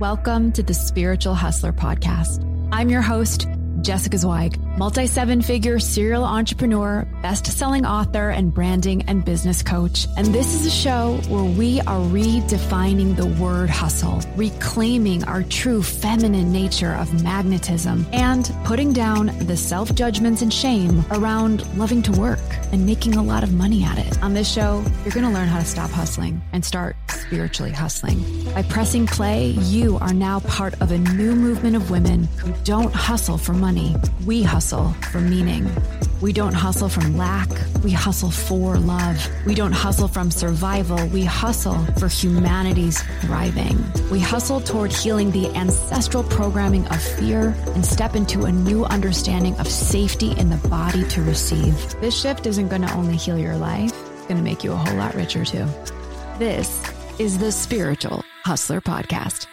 Welcome to the Spiritual Hustler Podcast. I'm your host, Jessica Zweig, multi-seven-figure serial entrepreneur, best-selling author, and branding and business coach. And this is a show where we are redefining the word hustle, reclaiming our true feminine nature of magnetism, and putting down the self-judgments and shame around loving to work and making a lot of money at it. On this show, you're going to learn how to stop hustling and start spiritually hustling. By pressing play, you are now part of a new movement of women who don't hustle for money. We hustle for meaning. We don't hustle from lack. We hustle for love. We don't hustle from survival. We hustle for humanity's thriving. We hustle toward healing the ancestral programming of fear and step into a new understanding of safety in the body to receive. This shift isn't going to only heal your life, it's going to make you a whole lot richer too. This is the Spiritual Hustler Podcast.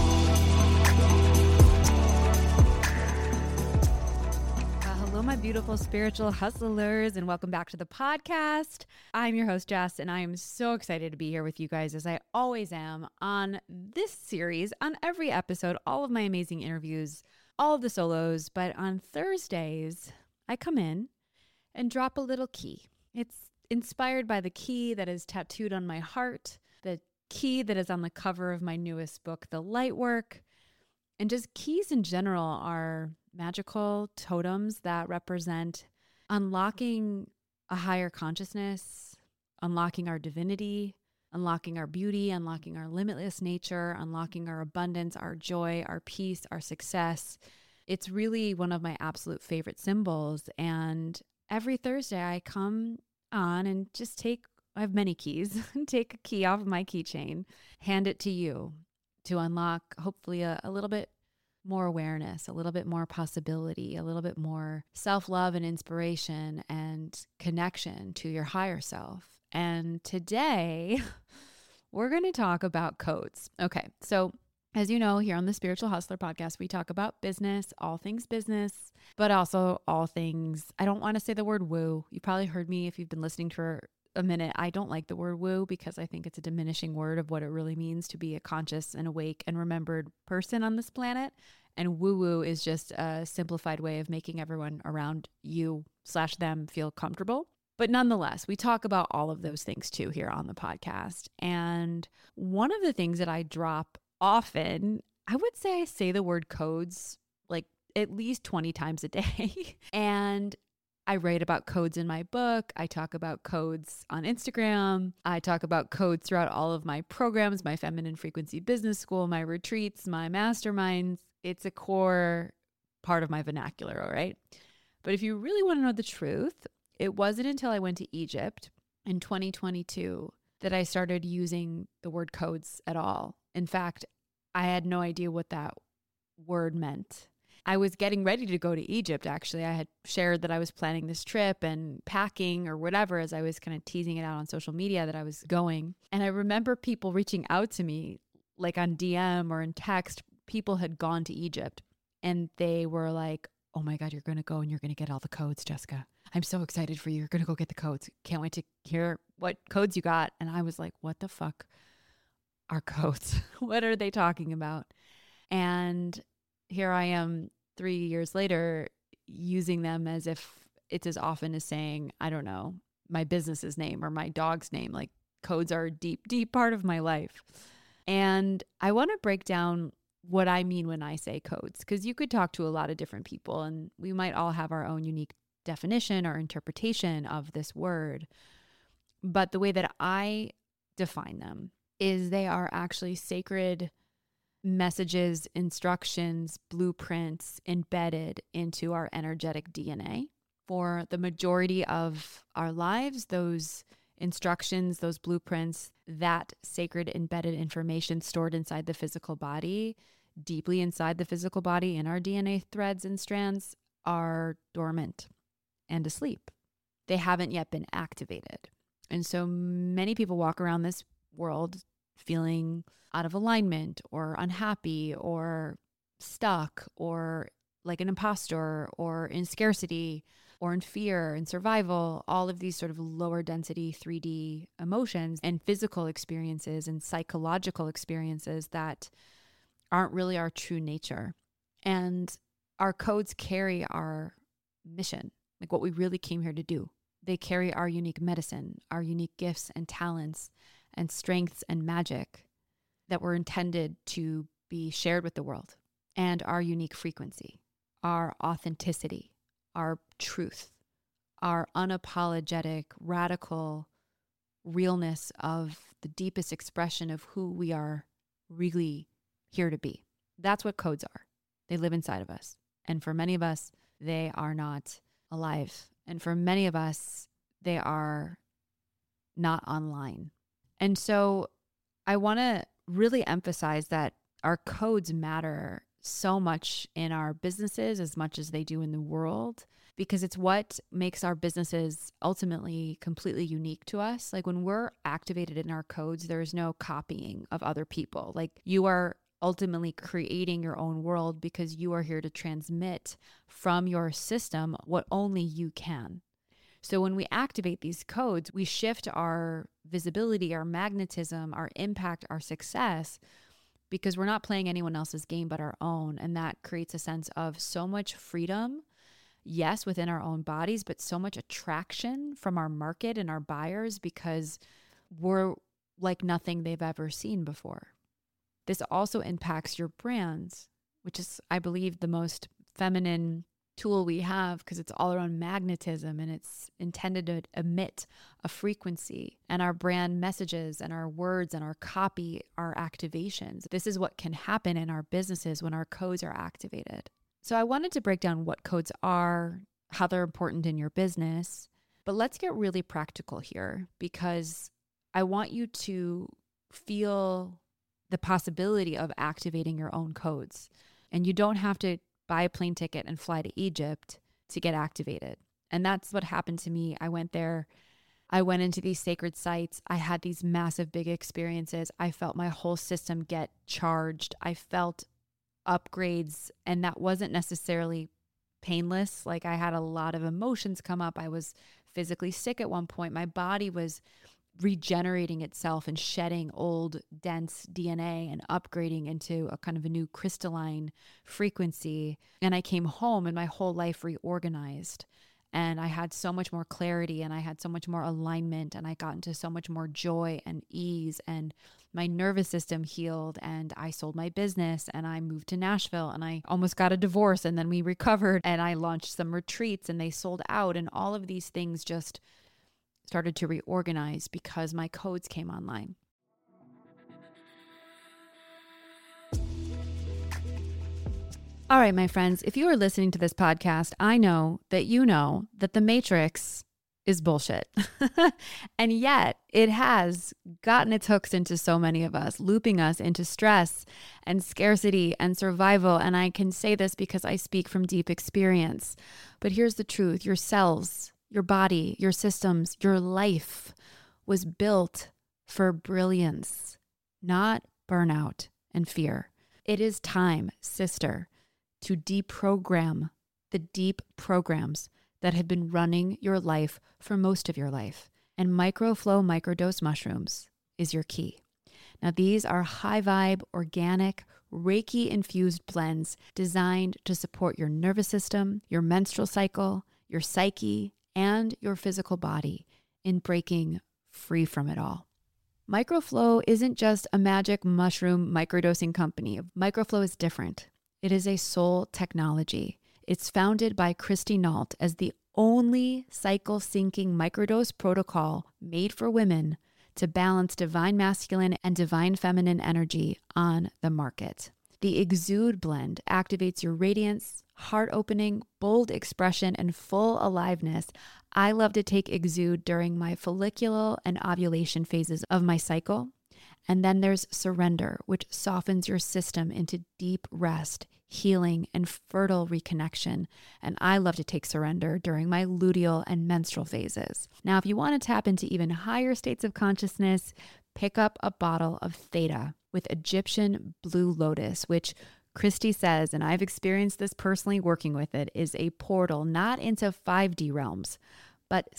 My beautiful spiritual hustlers, and welcome back to the podcast. I'm your host, Jess, and I am so excited to be here with you guys, as I always am on this series, on every episode, all of my amazing interviews, all of the solos. But on Thursdays, I come in and drop a little key. It's inspired by the key that is tattooed on my heart, the key that is on the cover of my newest book, The Lightwork. And just keys in general are magical totems that represent unlocking a higher consciousness, unlocking our divinity, unlocking our beauty, unlocking our limitless nature, unlocking our abundance, our joy, our peace, our success. It's really one of my absolute favorite symbols. And every Thursday I come on and just I have many keys, take a key off of my keychain, hand it to you to unlock hopefully a little bit more awareness, a little bit more possibility, a little bit more self-love and inspiration and connection to your higher self. And today we're going to talk about codes. Okay. So as you know, here on the Spiritual Hustler Podcast, we talk about business, all things business, but also all things, I don't want to say the word woo. You probably heard me if you've been listening for a minute. I don't like the word woo because I think it's a diminishing word of what it really means to be a conscious and awake and remembered person on this planet. And woo-woo is just a simplified way of making everyone around you/them feel comfortable. But nonetheless, we talk about all of those things too here on the podcast. And one of the things that I drop often, I would say I say the word codes like at least 20 times a day. And I write about codes in my book. I talk about codes on Instagram. I talk about codes throughout all of my programs, my Feminine Frequency Business School, my retreats, my masterminds. It's a core part of my vernacular, all right? But if you really want to know the truth, it wasn't until I went to Egypt in 2022 that I started using the word codes at all. In fact, I had no idea what that word meant. I was getting ready to go to Egypt, actually. I had shared that I was planning this trip and packing or whatever as I was kind of teasing it out on social media that I was going. And I remember people reaching out to me, like on DM or in text. People had gone to Egypt and they were like, oh my God, you're going to go and you're going to get all the codes, Jessica. I'm so excited for you. You're going to go get the codes. Can't wait to hear what codes you got. And I was like, what the fuck are codes? What are they talking about? And here I am 3 years later using them as if it's as often as saying, I don't know, my business's name or my dog's name. Like codes are a deep, deep part of my life. And I want to break down what I mean when I say codes, because you could talk to a lot of different people and we might all have our own unique definition or interpretation of this word. But the way that I define them is they are actually sacred messages, instructions, blueprints embedded into our energetic DNA. For the majority of our lives, those instructions, those blueprints, that sacred embedded information stored inside the physical body, deeply inside the physical body in our DNA threads and strands, are dormant and asleep. They haven't yet been activated. And so many people walk around this world feeling out of alignment or unhappy or stuck or like an imposter or in scarcity or in fear and survival, all of these sort of lower density 3D emotions and physical experiences and psychological experiences that aren't really our true nature. And our codes carry our mission, like what we really came here to do. They carry our unique medicine, our unique gifts and talents and strengths and magic that were intended to be shared with the world, and our unique frequency, our authenticity, our truth, our unapologetic, radical realness of the deepest expression of who we are really here to be. That's what codes are. They live inside of us. And for many of us, they are not alive. And for many of us, they are not online. And so I want to really emphasize that our codes matter so much in our businesses as much as they do in the world, because it's what makes our businesses ultimately completely unique to us. Like when we're activated in our codes, there is no copying of other people. Like you are ultimately creating your own world because you are here to transmit from your system what only you can. So when we activate these codes, we shift our visibility, our magnetism, our impact, our success, because we're not playing anyone else's game but our own. And that creates a sense of so much freedom, yes, within our own bodies, but so much attraction from our market and our buyers because we're like nothing they've ever seen before. This also impacts your brands, which is, I believe, the most feminine tool we have because it's all around magnetism and it's intended to emit a frequency, and our brand messages and our words and our copy, our activations. This is what can happen in our businesses when our codes are activated. So I wanted to break down what codes are, how they're important in your business, but let's get really practical here because I want you to feel the possibility of activating your own codes. And you don't have to buy a plane ticket and fly to Egypt to get activated. And that's what happened to me. I went there. I went into these sacred sites. I had these massive, big experiences. I felt my whole system get charged. I felt upgrades, and that wasn't necessarily painless. Like I had a lot of emotions come up. I was physically sick at one point. My body was regenerating itself and shedding old dense DNA and upgrading into a kind of a new crystalline frequency. And I came home and my whole life reorganized, and I had so much more clarity and I had so much more alignment, and I got into so much more joy and ease, and my nervous system healed, and I sold my business and I moved to Nashville and I almost got a divorce, and then we recovered and I launched some retreats and they sold out, and all of these things just started to reorganize because my codes came online. All right, my friends, if you are listening to this podcast, I know that the Matrix is bullshit. And yet it has gotten its hooks into so many of us, looping us into stress and scarcity and survival. And I can say this because I speak from deep experience. But here's the truth. Your cells, your body, your systems, your life was built for brilliance, not burnout and fear. It is time, sister, to deprogram the deep programs that have been running your life for most of your life. And microflow microdose mushrooms is your key. Now, these are high vibe, organic, Reiki infused blends designed to support your nervous system, your menstrual cycle, your psyche, and your physical body in breaking free from it all. Microflow isn't just a magic mushroom microdosing company. Microflow is different. It is a soul technology. It's founded by Christy Nault as the only cycle-syncing microdose protocol made for women to balance divine masculine and divine feminine energy on the market. The Exude blend activates your radiance, heart-opening, bold expression, and full aliveness. I love to take Exude during my follicular and ovulation phases of my cycle. And then there's Surrender, which softens your system into deep rest, healing, and fertile reconnection. And I love to take Surrender during my luteal and menstrual phases. Now, if you want to tap into even higher states of consciousness, pick up a bottle of Theta with Egyptian Blue Lotus, which Christy says, and I've experienced this personally working with it, is a portal not into 5D realms, but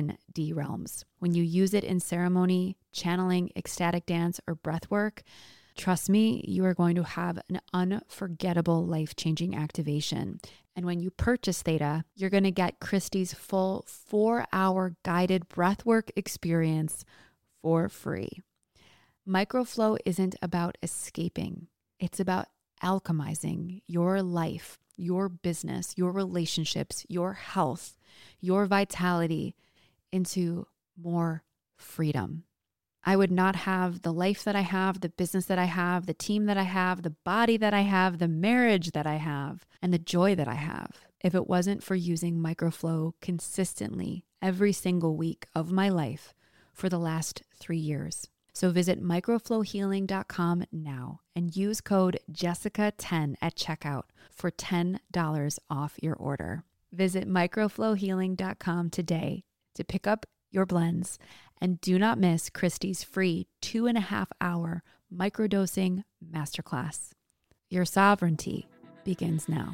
7D realms. When you use it in ceremony, channeling, ecstatic dance, or breath work, Trust me, you are going to have an unforgettable, life-changing activation. And when you purchase Theta, you're going to get Christy's full 4-hour guided breathwork experience for free. Microflow isn't about escaping. It's about alchemizing your life, your business, your relationships, your health, your vitality into more freedom. I would not have the life that I have, the business that I have, the team that I have, the body that I have, the marriage that I have, and the joy that I have if it wasn't for using Microflow consistently every single week of my life for the last 3 years. So visit microflowhealing.com now and use code Jessica10 at checkout for $10 off your order. Visit microflowhealing.com today to pick up your blends, and do not miss Christy's free 2.5-hour microdosing masterclass. Your sovereignty begins now.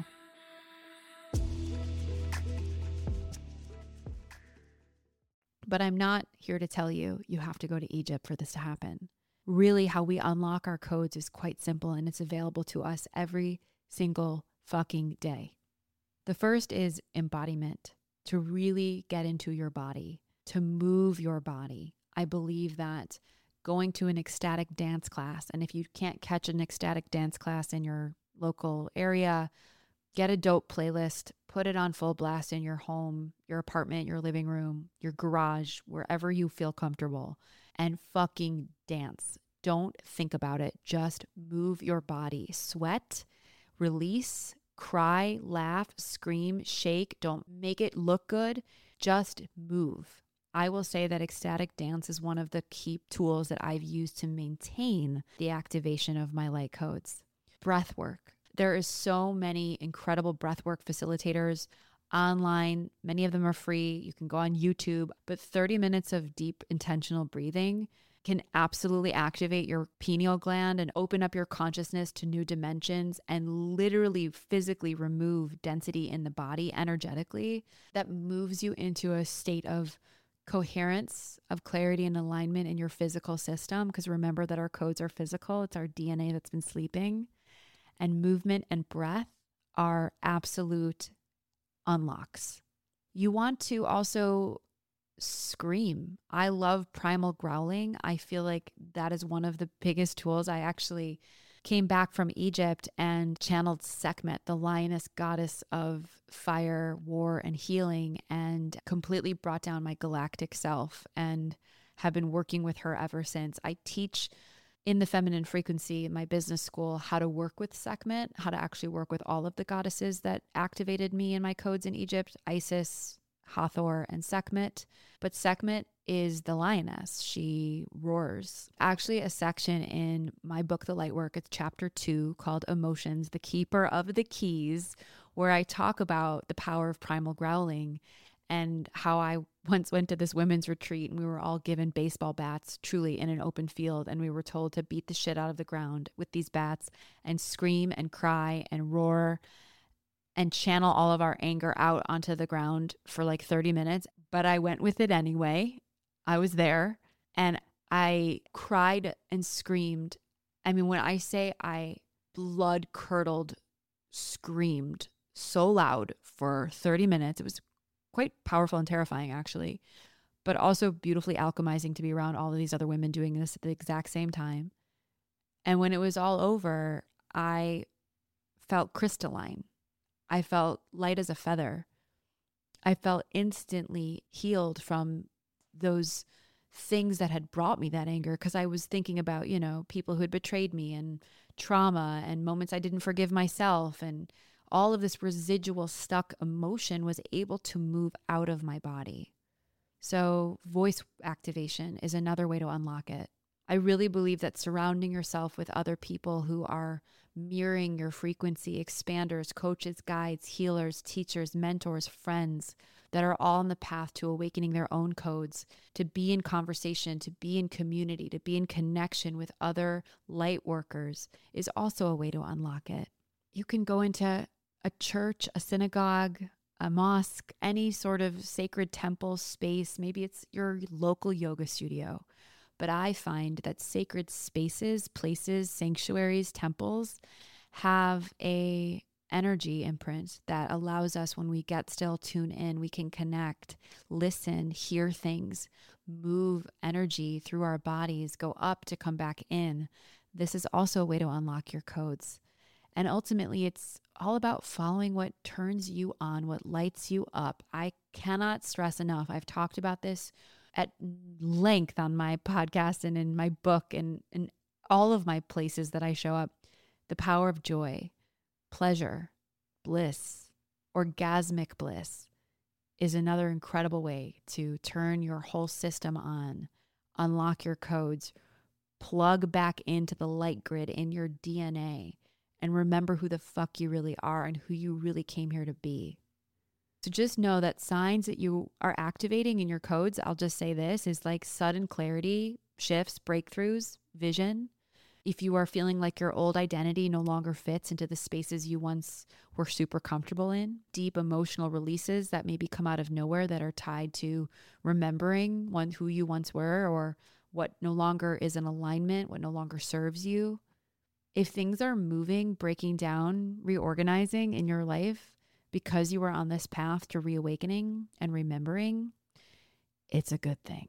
But I'm not here to tell you you have to go to Egypt for this to happen. Really, how we unlock our codes is quite simple, and it's available to us every single fucking day. The first is embodiment, to really get into your body, to move your body. I believe that going to an ecstatic dance class, and if you can't catch an ecstatic dance class in your local area, get a dope playlist, put it on full blast in your home, your apartment, your living room, your garage, wherever you feel comfortable, and fucking dance. Don't think about it. Just move your body. Sweat, release, cry, laugh, scream, shake. Don't make it look good. Just move. I will say that ecstatic dance is one of the key tools that I've used to maintain the activation of my light codes. Breath work. There is so many incredible breathwork facilitators online. Many of them are free. You can go on YouTube, but 30 minutes of deep intentional breathing can absolutely activate your pineal gland and open up your consciousness to new dimensions and literally physically remove density in the body energetically. That moves you into a state of coherence, of clarity and alignment in your physical system. Because remember that our codes are physical. It's our DNA that's been sleeping. And movement and breath are absolute unlocks. You want to also scream. I love primal growling. I feel like that is one of the biggest tools. I actually came back from Egypt and channeled Sekhmet, the lioness goddess of fire, war, and healing, and completely brought down my galactic self and have been working with her ever since. I teach in the feminine frequency in my business school how to work with Sekhmet, how to actually work with all of the goddesses that activated me in my codes in Egypt, Isis, Hathor, and Sekhmet. But Sekhmet is the lioness. She roars. Actually, a section in my book, The Lightwork, it's chapter 2 called Emotions, the Keeper of the Keys, where I talk about the power of primal growling and how I once went to this women's retreat and we were all given baseball bats, truly in an open field. And we were told to beat the shit out of the ground with these bats and scream and cry and roar and channel all of our anger out onto the ground for like 30 minutes. But I went with it anyway. I was there and I cried and screamed. I mean, when I say I blood curdled, screamed so loud for 30 minutes, it was quite powerful and terrifying actually, but also beautifully alchemizing to be around all of these other women doing this at the exact same time. And when it was all over, I felt crystalline. I felt light as a feather. I felt instantly healed from those things that had brought me that anger, because I was thinking about, you know, people who had betrayed me and trauma and moments I didn't forgive myself, and all of this residual stuck emotion was able to move out of my body. So voice activation is another way to unlock it. I really believe that surrounding yourself with other people who are mirroring your frequency, expanders, coaches, guides, healers, teachers, mentors, friends that are all on the path to awakening their own codes, to be in conversation, to be in community, to be in connection with other light workers is also a way to unlock it. You can go into a church, a synagogue, a mosque, any sort of sacred temple space. Maybe it's your local yoga studio, but I find that sacred spaces, places, sanctuaries, temples have a energy imprint that allows us, when we get still, tune in, we can connect, listen, hear things, move energy through our bodies, go up to come back in. This is also a way to unlock your codes. And ultimately, it's all about following what turns you on, what lights you up. I cannot stress enough. I've talked about this at length on my podcast and in my book and in all of my places that I show up. The power of joy, pleasure, bliss, orgasmic bliss is another incredible way to turn your whole system on, unlock your codes, plug back into the light grid in your DNA, and remember who the fuck you really are and who you really came here to be. So just know that signs that you are activating in your codes, I'll just say this, is like sudden clarity, shifts, breakthroughs, vision. If you are feeling like your old identity no longer fits into the spaces you once were super comfortable in, deep emotional releases that maybe come out of nowhere that are tied to remembering who you once were or what no longer is in alignment, what no longer serves you. If things are moving, breaking down, reorganizing in your life because you are on this path to reawakening and remembering, it's a good thing.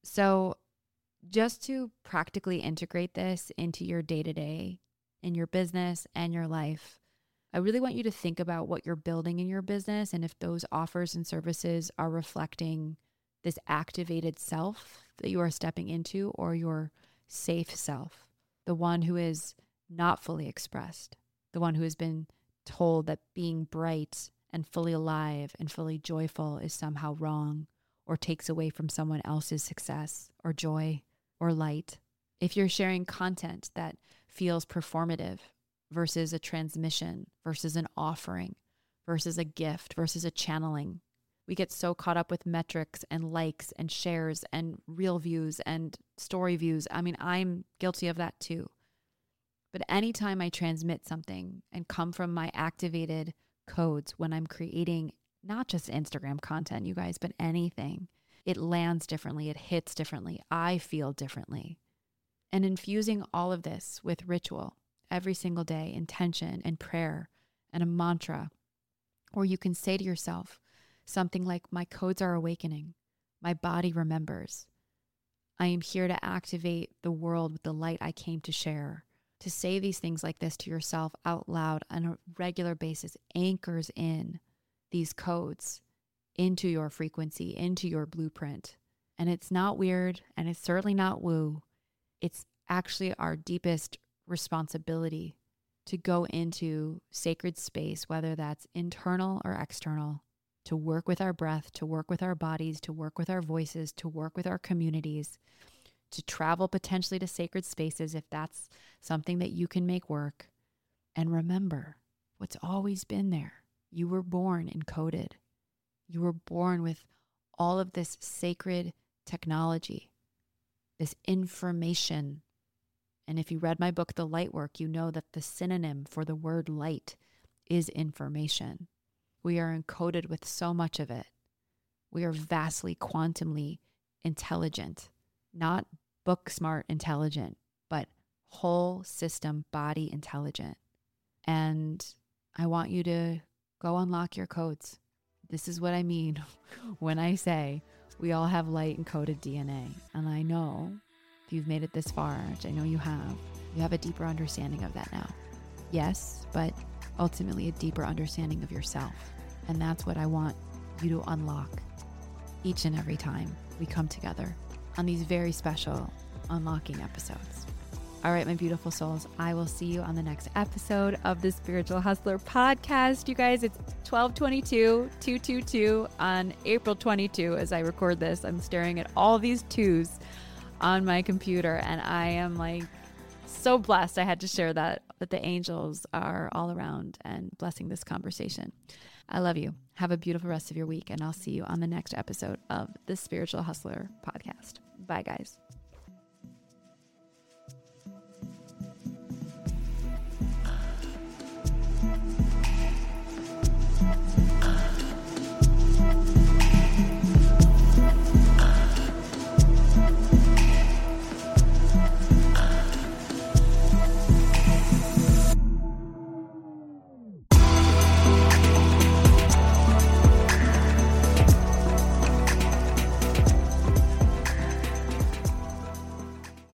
So just to practically integrate this into your day-to-day, in your business and your life, I really want you to think about what you're building in your business and if those offers and services are reflecting this activated self that you are stepping into, or your safe self, the one who is not fully expressed, the one who has been told that being bright and fully alive and fully joyful is somehow wrong or takes away from someone else's success or joy or light. If you're sharing content that feels performative versus a transmission versus an offering versus a gift versus a channeling, we get so caught up with metrics and likes and shares and real views and story views. I mean, I'm guilty of that too. But anytime I transmit something and come from my activated codes when I'm creating not just Instagram content, you guys, but anything, it lands differently. It hits differently. I feel differently. And infusing all of this with ritual every single day, intention and prayer and a mantra, or you can say to yourself something like, my codes are awakening. My body remembers. I am here to activate the world with the light I came to share. To say these things like this to yourself out loud on a regular basis anchors in these codes into your frequency, into your blueprint. And it's not weird, and it's certainly not woo. It's actually our deepest responsibility to go into sacred space, whether that's internal or external, to work with our breath, to work with our bodies, to work with our voices, to work with our communities, to travel potentially to sacred spaces if that's something that you can make work. And remember what's always been there. You were born encoded. You were born with all of this sacred technology, this information. And if you read my book, The Light Work, you know that the synonym for the word light is information. We are encoded with so much of it. We are vastly quantumly intelligent, not book smart intelligent, but whole system body intelligent. And I want you to go unlock your codes. This is what I mean when I say we all have light encoded DNA. And I know if you've made it this far, which I know you have a deeper understanding of that now. Yes, but ultimately a deeper understanding of yourself. And that's what I want you to unlock each and every time we come together on these very special unlocking episodes. All right, my beautiful souls, I will see you on the next episode of the Spiritual Hustler podcast. You guys, it's 12/22/222 on April 22 as I record this. I'm staring at all these twos on my computer, and I am like so blessed. I had to share that the angels are all around and blessing this conversation. I love you. Have a beautiful rest of your week, and I'll see you on the next episode of the Spiritual Hustler podcast. Bye, guys.